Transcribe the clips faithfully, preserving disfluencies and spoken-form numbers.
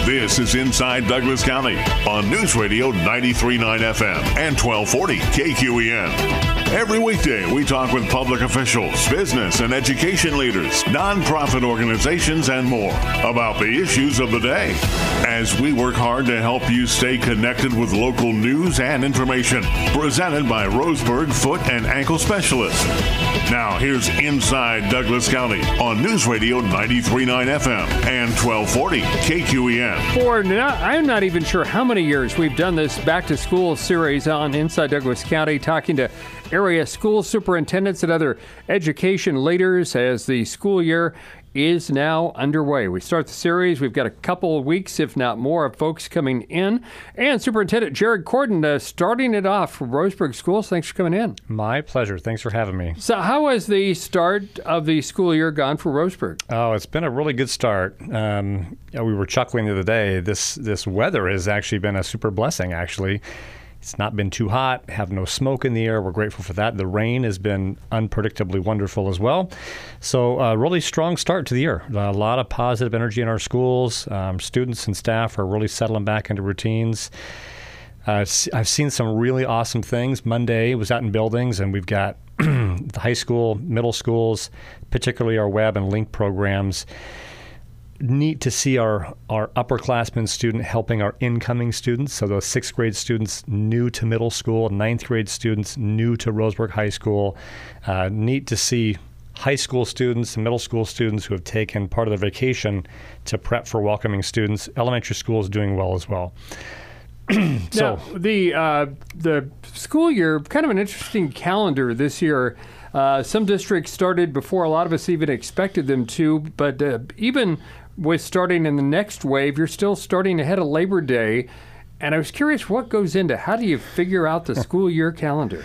This is Inside Douglas County on News Radio ninety-three point nine F M and twelve forty K Q E N. Every weekday, we talk with public officials, business and education leaders, nonprofit organizations, and more about the issues of the day as we work hard to help you stay connected with local news and information. Presented by Roseburg Foot and Ankle Specialists. Now, here's Inside Douglas County on News Radio ninety-three point nine F M and twelve forty K Q E N. For now, I'm not even sure how many years we've done this Back to School series on Inside Douglas County, talking to area school superintendents and other education leaders as the school year is now underway. We start the series. We've got a couple of weeks, if not more, of folks coming in. And Superintendent Jared Corden uh, starting it off from Roseburg Schools. Thanks for coming in. My pleasure. Thanks for having me. So how has the start of the school year gone for Roseburg? Oh, it's been a really good start. Um, we were chuckling the other day. This, this weather has actually been a super blessing, actually. It's not been too hot, have no smoke in the air. We're grateful for that. The rain has been unpredictably wonderful as well. So a uh, really strong start to the year. A lot of positive energy in our schools. Um, students and staff are really settling back into routines. Uh, I've seen some really awesome things. Monday was out in buildings, and we've got the high school, middle schools, particularly our web and link programs. Neat to see our, our upperclassmen student helping our incoming students. So those sixth grade students new to middle school, ninth grade students new to Roseburg High School. Uh, neat to see high school students and middle school students who have taken part of their vacation to prep for welcoming students. Elementary school is doing well as well. now, so the uh, the school year, kind of an interesting calendar this year. Uh, some districts started before a lot of us even expected them to, but uh, even with starting in the next wave, you're still starting ahead of Labor Day. And I was curious, what goes into, how do you figure out the school year calendar?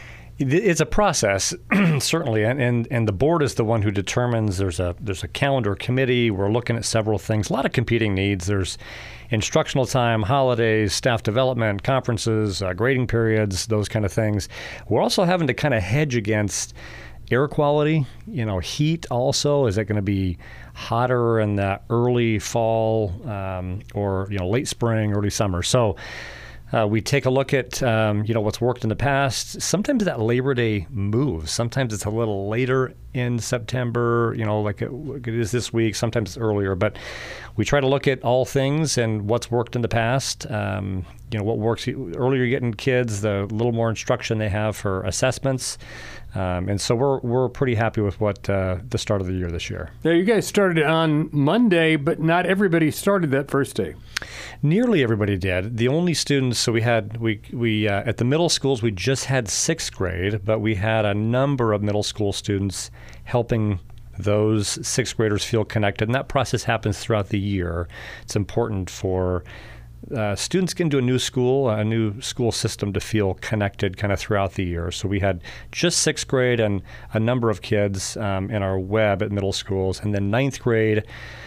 It's a process, certainly, and, and and the board is the one who determines. There's a there's a calendar committee. We're looking at several things, a lot of competing needs. There's instructional time, holidays, staff development, conferences, uh, grading periods, those kind of things. We're also having to kind of hedge against air quality, you know, heat also. Is it going to be hotter in the early fall um, or, you know, late spring, early summer? So uh, we take a look at, um, you know, what's worked in the past. Sometimes that Labor Day moves. Sometimes it's a little later in September, you know, like it, it is this week. Sometimes it's earlier. But we try to look at all things and what's worked in the past. Um, you know, what works. Earlier you're getting kids, the little more instruction they have for assessments. Um, and so we're we're pretty happy with what uh, the start of the year this year. Now, you guys started on Monday, but not everybody started that first day. Nearly everybody did. The only students, so we had, we we uh, at the middle schools, we just had sixth grade, but we had a number of middle school students helping those sixth graders feel connected. And that process happens throughout the year. It's important for Uh, students get into a new school, a new school system to feel connected kind of throughout the year. So we had just sixth grade and a number of kids um, in our web at middle schools, and then ninth grade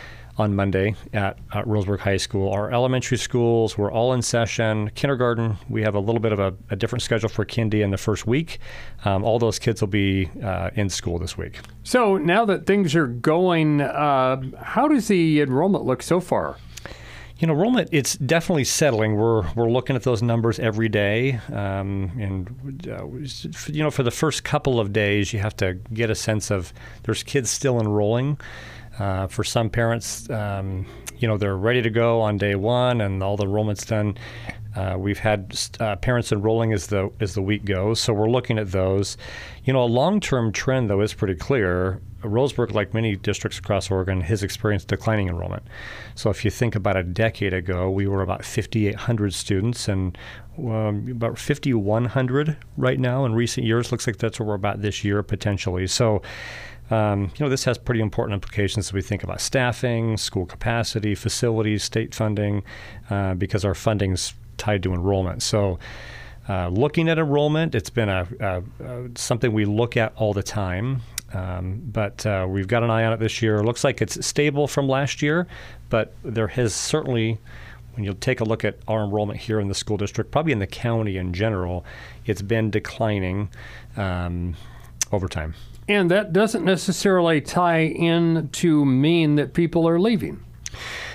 on Monday at, at Roseburg High School. Our elementary schools were all in session. Kindergarten, we have a little bit of a, a different schedule for kindy in the first week. Um, all those kids will be uh, in school this week. So now that things are going, uh, how does the enrollment look so far? You know, enrollment, it's definitely settling. We're we're looking at those numbers every day. Um, and, uh, you know, for the first couple of days, you have to get a sense of there's kids still enrolling. Uh, for some parents, um, you know, they're ready to go on day one and all the enrollment's done. Uh, we've had uh, parents enrolling as the as the week goes, so we're looking at those. You know, a long-term trend, though, is pretty clear. Roseburg, like many districts across Oregon, has experienced declining enrollment. So if you think about a decade ago, we were about fifty-eight hundred students, and um, about fifty-one hundred right now in recent years. Looks like that's where we're about this year, potentially. So Um, you know, this has pretty important implications as we think about staffing, school capacity, facilities, state funding, uh, because our funding's tied to enrollment. So uh, looking at enrollment, it's been a, a, a something we look at all the time, um, but uh, we've got an eye on it this year. It looks like it's stable from last year, but there has certainly, when you take a look at our enrollment here in the school district, probably in the county in general, it's been declining um, over time. And that doesn't necessarily tie in to mean that people are leaving.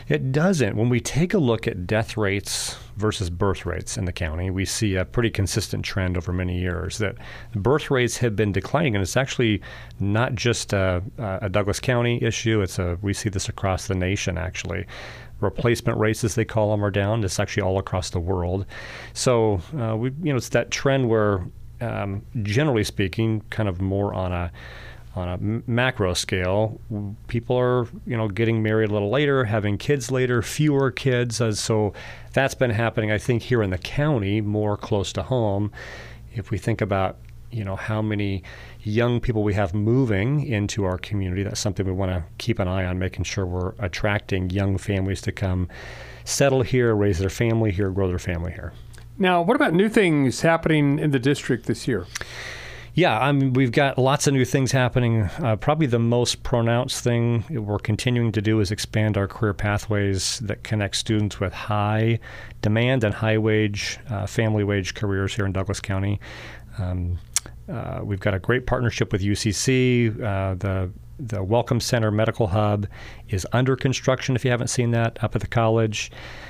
It doesn't. When we take a look at death rates versus birth rates in the county, we see a pretty consistent trend over many years that birth rates have been declining, and it's actually not just a, a Douglas County issue. It's a we see this across the nation, actually. Replacement rates, as they call them, are down. It's actually all across the world. So uh, we, you know, it's that trend where, um, generally speaking, kind of more on a on a macro scale, people are, you know, getting married a little later, having kids later, fewer kids. Uh, so that's been happening, I think, here in the county, more close to home. If we think about, you know, how many young people we have moving into our community, that's something we want to keep an eye on, making sure we're attracting young families to come settle here, raise their family here, grow their family here. Now, what about new things happening in the district this year? Yeah, I mean, we've got lots of new things happening. Uh, probably the most pronounced thing we're continuing to do is expand our career pathways that connect students with high demand and high wage, uh, family wage careers here in Douglas County. Um, uh, we've got a great partnership with U C C. Uh, the the Welcome Center Medical Hub is under construction, if you haven't seen that, up at the college.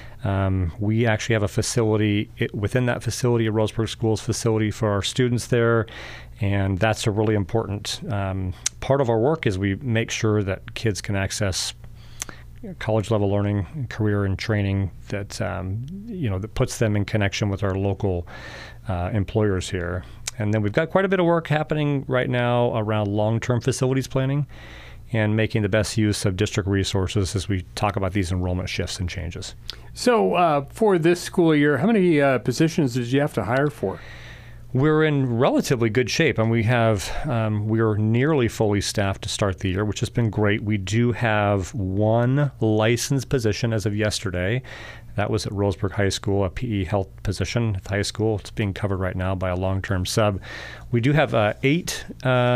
Um, we actually have a facility it, within that facility, a Roseburg Schools facility for our students there, and that's a really important um, part of our work is we make sure that kids can access college-level learning, career and training that um, you know that puts them in connection with our local uh, employers here. And then we've got quite a bit of work happening right now around long-term facilities planning and making the best use of district resources as we talk about these enrollment shifts and changes. So uh, for this school year, how many uh, positions did you have to hire for? We're in relatively good shape, and we have um, we're nearly fully staffed to start the year, which has been great. We do have one licensed position as of yesterday. That was at Roseburg High School, a P E health position at the high school. It's being covered right now by a long-term sub. We do have uh, eight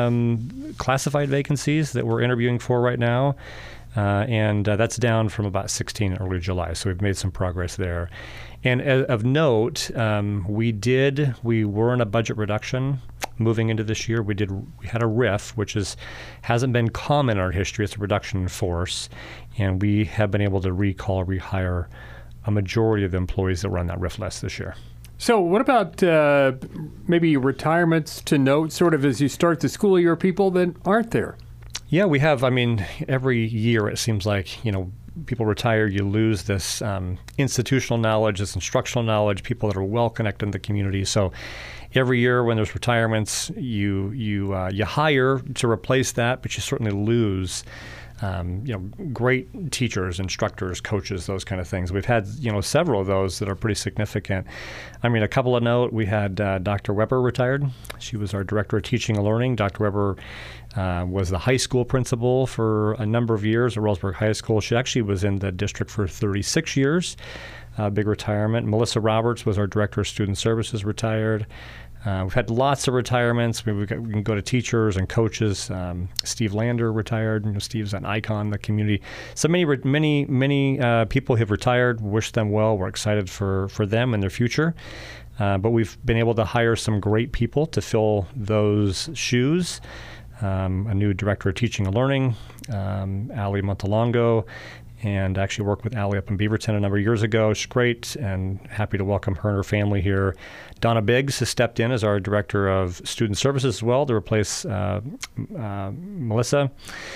um, classified vacancies that we're interviewing for right now, uh, and uh, that's down from about sixteen in early July. So we've made some progress there. And uh, of note, um, we did we were in a budget reduction moving into this year. We did we had a R I F, which is hasn't been common in our history. It's a reduction in force, and we have been able to recall, rehire a majority of the employees that were on that R I F list this year. So what about uh, maybe retirements to note, sort of as you start the school year, people that aren't there? Yeah, we have. I mean, every year it seems like, you know, people retire, you lose this um, institutional knowledge, this instructional knowledge, people that are well connected in the community. So every year when there's retirements, you you uh, you hire to replace that, but you certainly lose Um, you know, great teachers, instructors, coaches, those kind of things. We've had, you know, several of those that are pretty significant. I mean, a couple of note, we had uh, Doctor Weber retired. She was our Director of Teaching and Learning. Doctor Weber uh, was the high school principal for a number of years at Roseburg High School. She actually was in the district for thirty-six years, uh, big retirement. Melissa Roberts was our Director of Student Services, retired. Uh, we've had lots of retirements. We, we can go to teachers and coaches. Um, Steve Lander retired. You know, Steve's an icon in the community. So many, many, many uh, people have retired. Wish them well. We're excited for, for them and their future. Uh, but we've been able to hire some great people to fill those shoes. Um, a new Director of Teaching and Learning, um, Ali Montalongo, and actually worked with Allie up in Beaverton a number of years ago. She's great, and happy to welcome her and her family here. Donna Biggs has stepped in as our Director of Student Services as well to replace uh, uh, Melissa.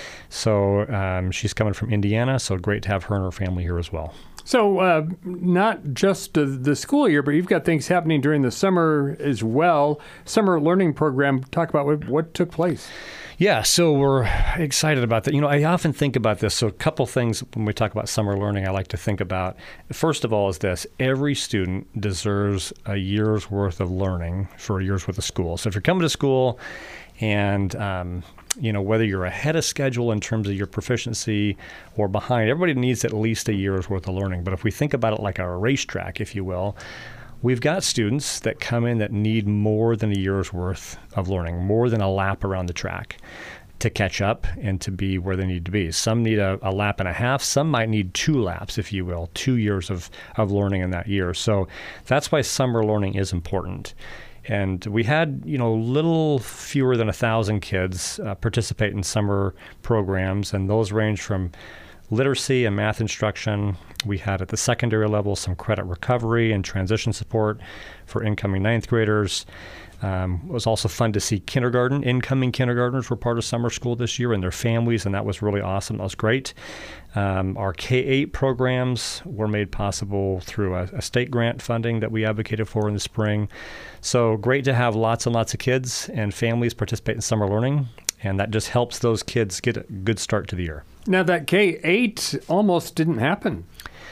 So um, she's coming from Indiana, so great to have her and her family here as well. So uh, not just uh, the school year, but you've got things happening during the summer as well. Summer learning program, talk about what, what took place. Yeah, so we're excited about that. You know, I often think about this. So a couple things when we talk about summer learning I like to think about. First of all is this. Every student deserves a year's worth of learning for a year's worth of school. So if you're coming to school and, um, you know, whether you're ahead of schedule in terms of your proficiency or behind, everybody needs at least a year's worth of learning. But if we think about it like a racetrack, if you will, we've got students that come in that need more than a year's worth of learning, more than a lap around the track to catch up and to be where they need to be. Some need a, a lap and a half. Some might need two laps, if you will, two years of, of learning in that year. So that's why summer learning is important. And we had, you know, little fewer than a thousand kids uh, participate in summer programs, and those range from literacy and math instruction. We had at the secondary level some credit recovery and transition support for incoming ninth graders. Um, it was also fun to see kindergarten, incoming kindergartners were part of summer school this year and their families, and that was really awesome. That was great. Um, our K eight programs were made possible through a, a state grant funding that we advocated for in the spring. So great to have lots and lots of kids and families participate in summer learning, and that just helps those kids get a good start to the year. Now, that K eight almost didn't happen.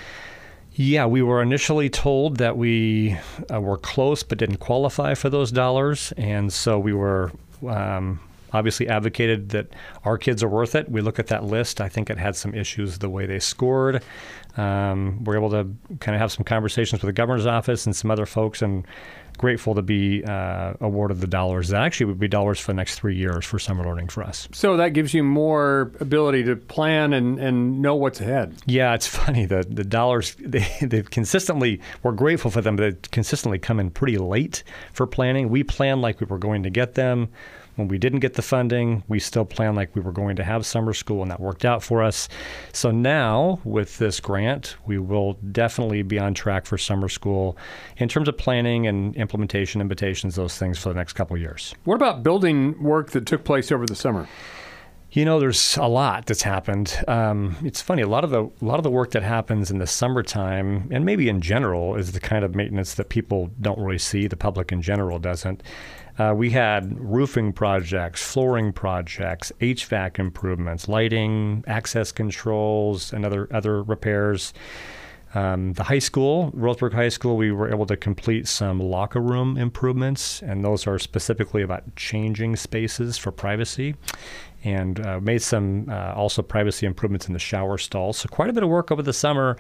Yeah, we were initially told that we uh, were close but didn't qualify for those dollars. And so we were um, obviously advocated that our kids are worth it. We look at that list. I think it had some issues the way they scored. Um, we're able to kind of have some conversations with the governor's office and some other folks, and grateful to be uh, awarded the dollars. That actually would be dollars for the next three years for summer learning for us. So that gives you more ability to plan and, and know what's ahead. Yeah, it's funny. The the dollars, they, they've consistently, we're grateful for them, but they consistently come in pretty late for planning. We planned like we were going to get them. When we didn't get the funding, we still planned like we were going to have summer school, and that worked out for us. So now, with this grant, we will definitely be on track for summer school in terms of planning and implementation, invitations, those things for the next couple of years. What about building work that took place over the summer? You know, there's a lot that's happened. Um, it's funny, a lot of the a lot of the work that happens in the summertime, and maybe in general, is the kind of maintenance that people don't really see, the public in general doesn't. Uh, we had roofing projects, flooring projects, H V A C improvements, lighting, access controls, and other other repairs. Um, the high school, Roseburg High School, we were able to complete some locker room improvements, and those are specifically about changing spaces for privacy, and uh, made some uh, also privacy improvements in the shower stalls. So quite a bit of work over the summer.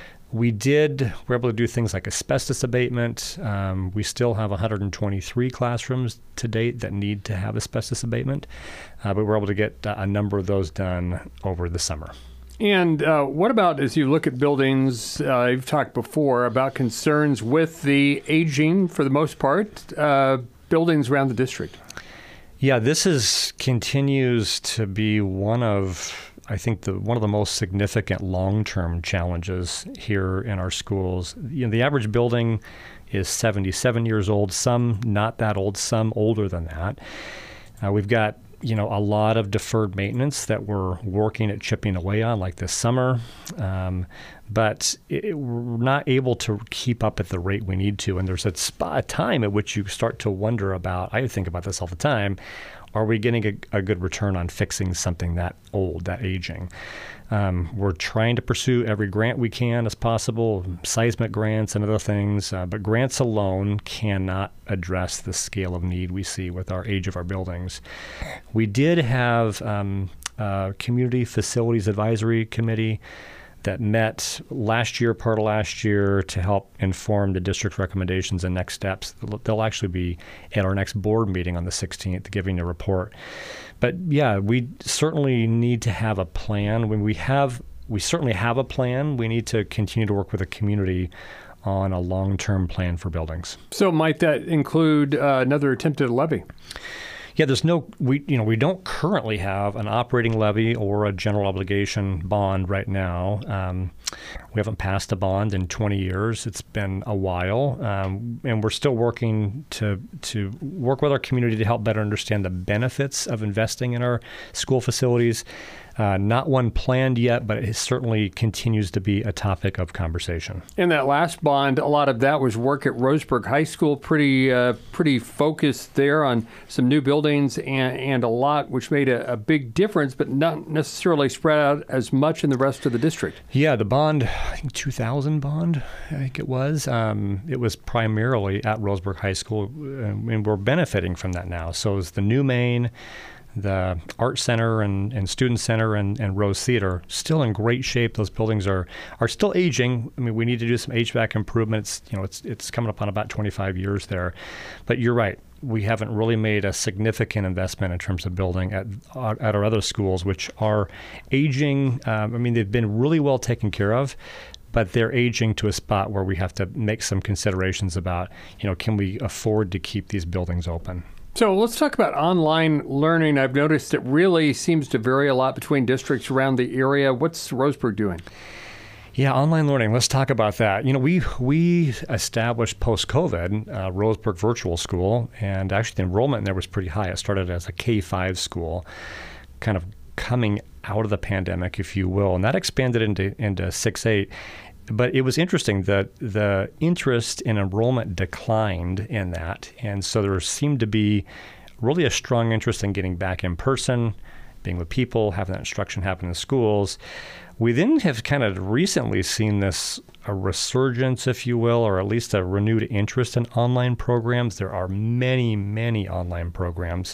We did, we were able to do things like asbestos abatement. Um, we still have one hundred twenty-three classrooms to date that need to have asbestos abatement, uh, but we're able to get a number of those done over the summer. And uh, what about, as you look at buildings, uh, you've talked before about concerns with the aging, for the most part, uh, buildings around the district? Yeah, this is continues to be one of, I think, the one of the most significant long-term challenges here in our schools. You know, the average building is seventy-seven years old, some not that old, some older than that. Uh, we've got you know, a lot of deferred maintenance that we're working at chipping away on, like this summer. Um, but it, we're not able to keep up at the rate we need to. And there's a, spot, a time at which you start to wonder about, I think about this all the time, are we getting a, a good return on fixing something that old, that aging? Um, we're trying to pursue every grant we can as possible, seismic grants and other things, uh, but grants alone cannot address the scale of need we see with our age of our buildings. We did have um, a Community Facilities Advisory Committee that met last year, part of last year, to help inform the district's recommendations and next steps. They'll actually be at our next board meeting on the sixteenth giving a report. But yeah, we certainly need to have a plan. When we have, we certainly have a plan. We need to continue to work with the community on a long-term plan for buildings. So might that include uh, another attempted levy? Yeah, there's no, we you know, we don't currently have an operating levy or a general obligation bond right now. Um, we haven't passed a bond in twenty years. It's been a while, um, and we're still working to to work with our community to help better understand the benefits of investing in our school facilities. Uh, not one planned yet, but it certainly continues to be a topic of conversation. In that last bond, a lot of that was work at Roseburg High School, pretty uh, pretty focused there on some new buildings and, and a lot which made a, a big difference, but not necessarily spread out as much in the rest of the district. Yeah, the bond, I think two thousand bond, I think it was. Um, it was primarily at Roseburg High School, and we're benefiting from that now. So it's the new main, the Art Center and, and Student Center and, and Rose Theater, still in great shape. Those buildings are are still aging. I mean, we need to do some H V A C improvements. You know, it's it's coming up on about twenty-five years there. But you're right. We haven't really made a significant investment in terms of building at at our other schools, which are aging. Um, I mean, they've been really well taken care of, but they're aging to a spot where we have to make some considerations about, you know, can we afford to keep these buildings open? So let's talk about online learning. I've noticed it really seems to vary a lot between districts around the area. What's Roseburg doing? Yeah, online learning. Let's talk about that. You know, we we established post-COVID uh, Roseburg Virtual School, and actually the enrollment in there was pretty high. It started as a K five school, kind of coming out of the pandemic, if you will, and that expanded into into six eight. But it was interesting that the interest in enrollment declined in that, and so there seemed to be really a strong interest in getting back in person, being with people, having that instruction happen in schools. We then have kind of recently seen this a resurgence, if you will, or at least a renewed interest in online programs. There are many, many online programs.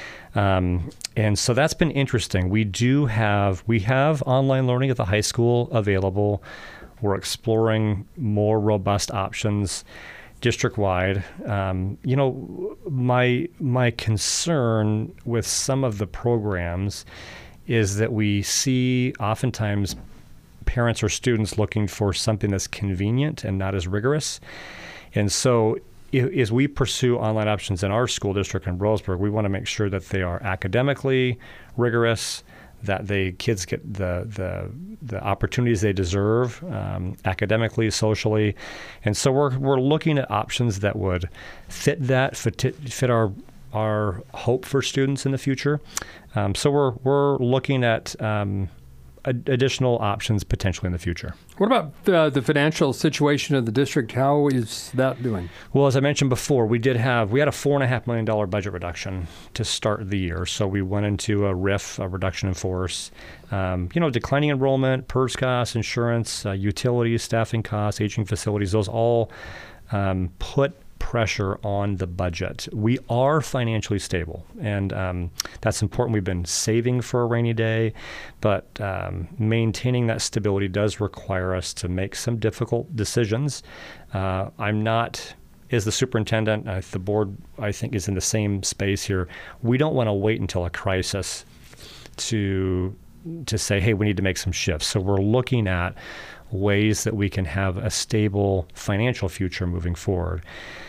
Um, and so that's been interesting. We do have, we have online learning at the high school available. We're exploring more robust options district-wide. Um, you know, my my concern with some of the programs is that we see oftentimes parents or students looking for something that's convenient and not as rigorous. And so if, as we pursue online options in our school district in Roseburg, we want to make sure that they are academically rigorous, that the kids get the the, the opportunities they deserve um, academically, socially. And so we're we're looking at options that would fit that, fit, fit our our hope for students in the future. Um, so we're we're looking at um, ad- additional options potentially in the future. What about uh, the financial situation of the district? How is that doing? Well, as I mentioned before, we did have we had a four and a half million dollar budget reduction to start the year. So we went into a R I F, a reduction in force. Um, you know, declining enrollment, PERS costs, insurance, uh, utilities, staffing costs, aging facilities. Those all um, put pressure on the budget. We are financially stable, and um, that's important. We've been saving for a rainy day, but um, maintaining that stability does require us to make some difficult decisions. Uh, I'm not, as the superintendent, uh, the board, I think, is in the same space here. We don't want to wait until a crisis to to say, hey, we need to make some shifts. So we're looking at ways that we can have a stable financial future moving forward.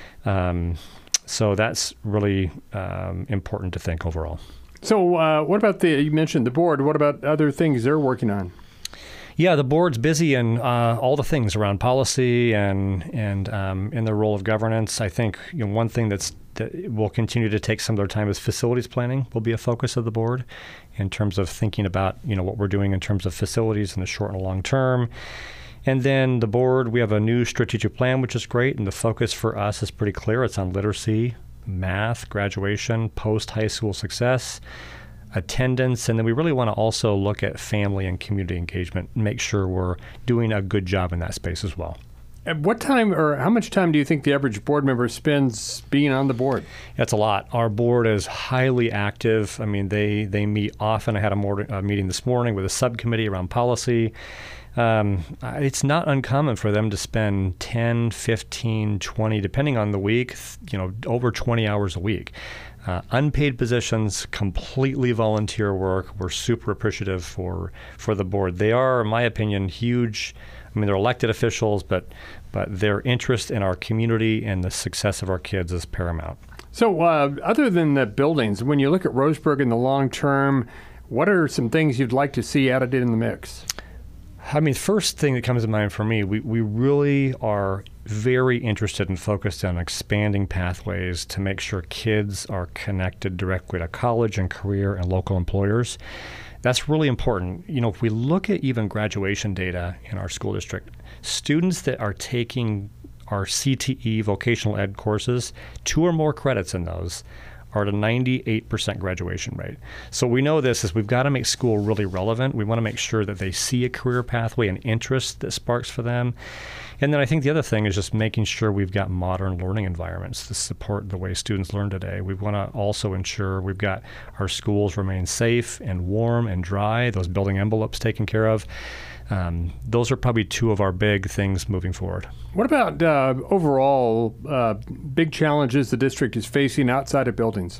Um, so that's really um, important to think overall. So uh, what about the, you mentioned the board, what about other things they're working on? Yeah, the board's busy in uh, all the things around policy and and um, in the role of governance. I think you know, one thing that's that will continue to take some of their time is facilities planning will be a focus of the board in terms of thinking about you know what we're doing in terms of facilities in the short and long term. And then the board, we have a new strategic plan, which is great, and the focus for us is pretty clear. It's on literacy, math, graduation, post-high school success, attendance, and then we really want to also look at family and community engagement and make sure we're doing a good job in that space as well. At what time or how much time do you think the average board member spends being on the board? That's a lot. Our board is highly active. I mean, they, they meet often. I had a, morning, a meeting this morning with a subcommittee around policy. Um, it's not uncommon for them to spend ten, fifteen, twenty, depending on the week, you know, over twenty hours a week. Uh, unpaid positions, completely volunteer work. We're super appreciative for, for the board. They are, in my opinion, huge. I mean, they're elected officials, but but their interest in our community and the success of our kids is paramount. So uh, other than the buildings, when you look at Roseburg in the long term, what are some things you'd like to see added in the mix? I mean, first thing that comes to mind for me, we, we really are very interested and focused on expanding pathways to make sure kids are connected directly to college and career and local employers. That's really important. You know, if we look at even graduation data in our school district, students that are taking our C T E vocational ed courses, two or more credits in those, are at a ninety-eight percent graduation rate. So we know this is we've got to make school really relevant. We want to make sure that they see a career pathway and interest that sparks for them. And then I think the other thing is just making sure we've got modern learning environments to support the way students learn today. We want to also ensure we've got our schools remain safe and warm and dry, those building envelopes taken care of. Um, those are probably two of our big things moving forward. What about uh, overall uh, big challenges the district is facing outside of buildings?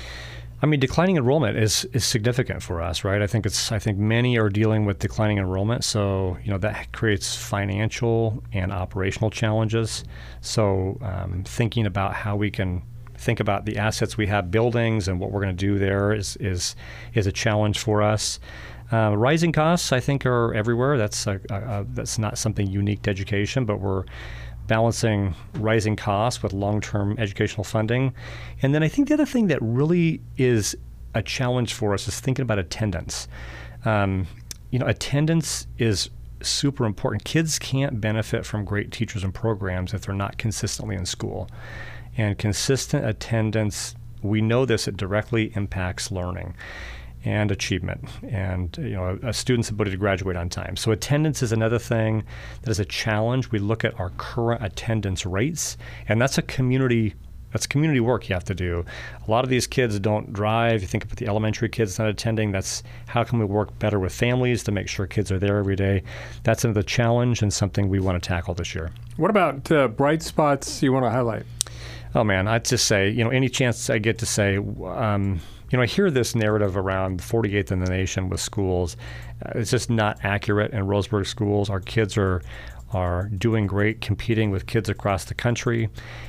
I mean, declining enrollment is is significant for us, right? I think it's I think many are dealing with declining enrollment, so you know that creates financial and operational challenges. So um, thinking about how we can think about the assets we have, buildings, and what we're going to do there is is is a challenge for us. Uh, rising costs, I think, are everywhere. That's a, a, a, that's not something unique to education, but we're balancing rising costs with long-term educational funding. And then I think the other thing that really is a challenge for us is thinking about attendance. Um, you know, attendance is super important. Kids can't benefit from great teachers and programs if they're not consistently in school. And consistent attendance, we know this, it directly impacts learning and achievement and, you know, a, a student's ability to graduate on time. So attendance is another thing that is a challenge. We look at our current attendance rates, and that's a community That's community work you have to do. A lot of these kids don't drive. You think about the elementary kids not attending. That's how can we work better with families to make sure kids are there every day. That's another challenge and something we want to tackle this year. What about uh, bright spots you want to highlight? Oh, man, I'd just say, you know, any chance I get to say, um, you know, I hear this narrative around forty-eighth in the nation with schools. Uh, it's just not accurate in Roseburg schools. Our kids are are doing great, competing with kids across the country,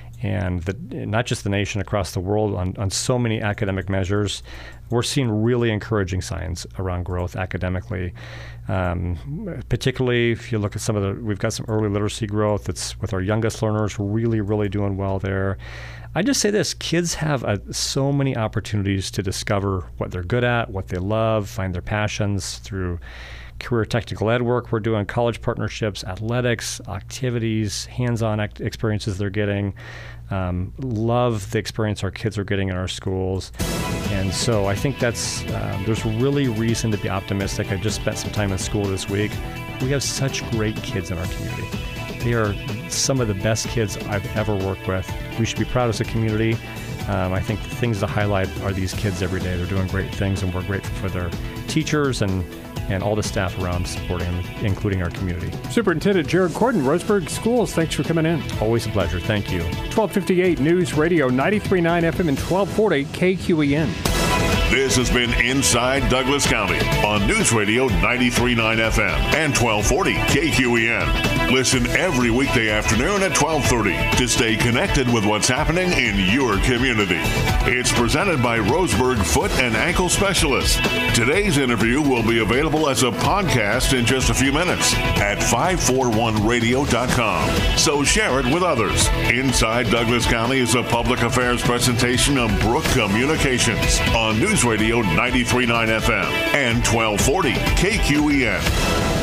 and the, not just the nation, across the world on, on so many academic measures. We're seeing really encouraging signs around growth academically. Um, particularly if you look at some of the, we've got some early literacy growth that's with our youngest learners, really, really doing well there. I just say this, kids have a, so many opportunities to discover what they're good at, what they love, find their passions through career technical ed work we're doing, college partnerships, athletics, activities, hands-on act- experiences they're getting. Um, love the experience our kids are getting in our schools. And so I think that's, uh, there's really reason to be optimistic. I just spent some time in school this week. We have such great kids in our community. They are some of the best kids I've ever worked with. We should be proud as a community. Um, I think the things to highlight are these kids every day. They're doing great things, and we're grateful for their teachers and and all the staff around supporting them, including our community. Superintendent Jared Corden, Roseburg Schools, thanks for coming in. Always a pleasure. Thank you. twelve fifty-eight News Radio, ninety-three point nine F M and twelve forty K Q E N. This has been Inside Douglas County on News Radio ninety-three point nine F M and twelve forty K Q E N. Listen every weekday afternoon at twelve thirty to stay connected with what's happening in your community. It's presented by Roseburg Foot and Ankle Specialists. Today's interview will be available as a podcast in just a few minutes at five forty-one radio dot com. So share it with others. Inside Douglas County is a public affairs presentation of Brook Communications on News Radio ninety-three point nine F M and twelve forty K Q E N.